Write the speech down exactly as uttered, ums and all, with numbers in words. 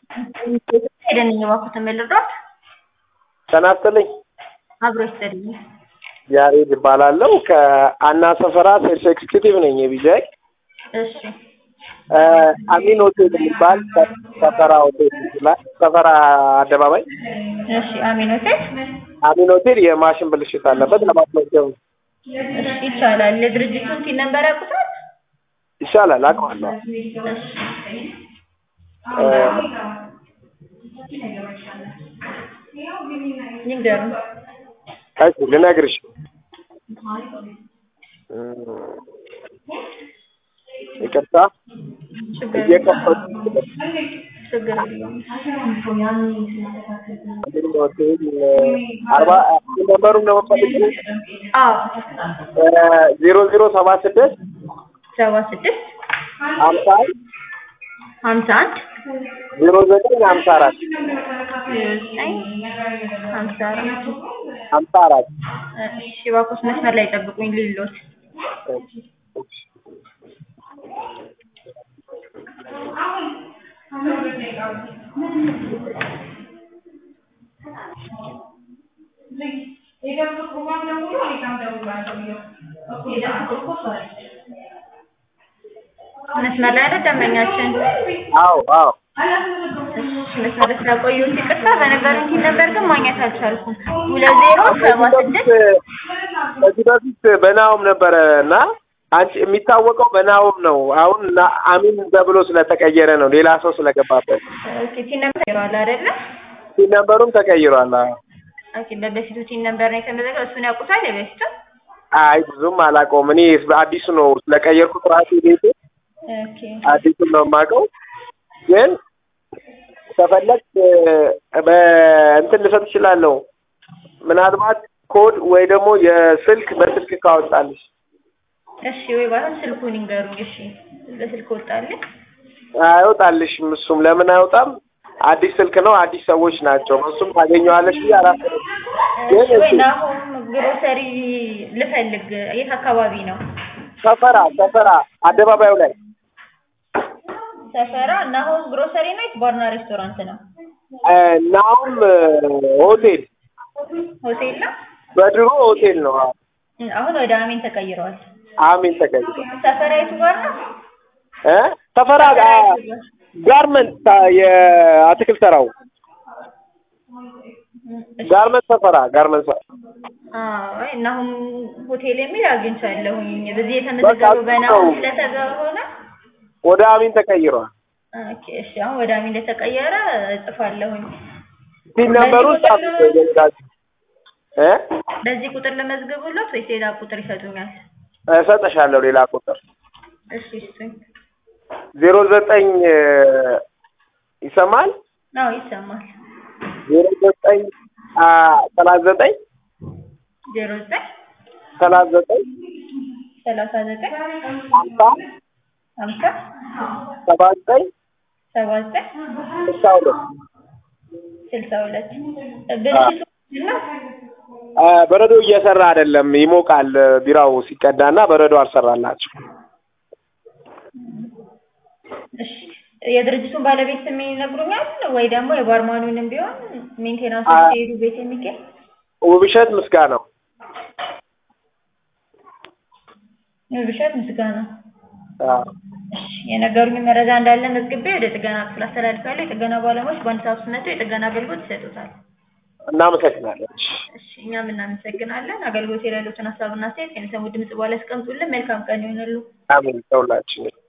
ሄደን እየዋኩት ተመልሯል ተናስተልኝ አብሮ ይሰልኝ ያሬድ ይባላልው ከአና ሰፈራ ሴልስ ኤክስኪዩቲቭ ነኝ የቢጃይ እሺ አሚን ሆቴል የሚባል ሰፈራ ሆቴል ይላል ሰፈራ አደባባይ እሺ አሚን ሆቴል አሚን ሆቴል የማሽን ብልሽት አለበት ለማስመዝገብ እሺ ይቻላል ለድርጅቱን ቲ ነምበር ያቁታል ይቻላል አውቀዋለሁ ንገሩ እሺ ልነግርሽ ይቅርታ እየከፈቱ ችግር አርባ ነምበሩን ነው የምፈልገው አዎ ዜሮ ዜሮ ሰባ ስድስት ሰባ ስድስት ሀምሳ ሀምሳ አንድ ዜሮ ዘጠኝ ሀምሳ አራት ሀምሳ አራት ሀምሳ አራት እሺ እባክዎት መስመር ላይ ጠብቁኝ ልሎት መስመር ላይ ደንበኛችን አዎ አዎ መስመር ስለቆየሁት ይቅርታ በነገሩኝ ቲ ነበር ግን ማግኘት አልቻልኩም ሁለት ዜሮ ሰባ ስድስት በዚህ በፊት በናውም ነበረና አንቺ የሚታወቀው በናውም ነው አሁን አሚን ተብሎ ስለተቀየረ ነው ሌላ ሰው ስለገባበት ኦኬ ቲ ነበር ይሯል አይደለ ቲ ነበሩም ተቀይሯል ኦኬ በበፊቱ ቲ ነበር ነው የተመዘገበው እሱን ያውቁታል የበፊቱ አይ ብዙም አላውቀውም እኔ አዲሱ ነው ስለቀየርኩት ራሴ ቤቴ ኦኬ አዲሱ ነው የማውቀው ግን ተፈለክ በእንትን ልሰጥ እችላለሁ ምናልባት ኮድ ወይ ደግሞ የስልክ በስልክ ካወጣልሽ እሺ ወይ ባላን ስልኩን ይንገሩኝ እሺ በስልክ ወጣልኝ አይወጣልሽም እሱም ለምን አይወጣም አዲስ ስልክ ነው አዲስ ሰዎች ናቸው እሱም ታገኘዋለሽ ያራስ ግን ወይ ነው ግሮሰሪ ልፈልግ የት አካባቢ ነው ሰፈራ ሰፈራ አደባባዩ ላይ ሰፈራ ናሆም ግሮሰሪ ነው ባርና ሬስቶራንት ነው ናሆም ሆቴል ሆቴል ነው በድሮ ሆቴል ነው አሁን ወደ አሚን ተቀይሯል አሚን ተቀይሯል ሰፈራ የቱ ጋር ነው እ ሰፈራ ጋርመንት የአትክልት ተራው ጋርመንት ሰፈራ ጋርመንት አዎ ናሆም ሆቴል የሚል አግኝቻለሁኝ በዚህ የተመዘገበው በናሆም ስለተገበሆነ ወደ አሚን ተቀይሯል ኦኬ እሺ አሁን ወደ አሚን ተቀየረ እጽፋለሁኝ ቲ ነበሩ ታውቁታላችሁ እ በዚህ ቁጥር ለመዝገቡለት ወይስ ሌላ ቁጥር ይሰጡኛል እሰጥሻለሁ ሌላ ቁጥር እሺ እሺ ዜሮ ዘጠኝ ይሰማል አዎ ይሰማል ዜሮ ዘጠኝ ሰላሳ ዘጠኝ ዜሮ ዘጠኝ ሰላሳ ዘጠኝ ሰላሳ ዘጠኝ ሀምሳ ሀምሳ ሰባ ዘጠኝ ሰባ ዘጠኝ ስልሳ ሁለት ስልሳ ሁለት ብልሽቱ ነው በረዶ እየሰራ አይደለም ይሞቃል ቢራው ሲቀዳና በረዶ አልሰራላችሁ እሺ የድርጅቱን ባለቤት ስም ይነግሩኛል ወይ ደግሞ የባርማኑንም ቢሆን ሜንቴናንስ ሲሄዱ ቤት የሚገኝ ውብሸት ምስጋናው ውብሸት ምስጋናው አዎ እሺ የነገሩኝ መረጃ እንዳለ መዝግቤ ወደ ጥገና ክፍል አስተላልፋለሁ የጥገና ባለሙያዎች በአንድ ሰዓት ውስጥ መጥተው የጥገና አገልግሎት ይሰጡታል እናመሰግናለን እሺ እኛም እናመሰግናለን አገልግሎት የሌሉትን ሀሳብና አስተያየት ከሚሰሙ ድምጽ በኋላ ያስቀምጡልን መልካም ቀን ይሁንልዎ አሜን ተውላችሁ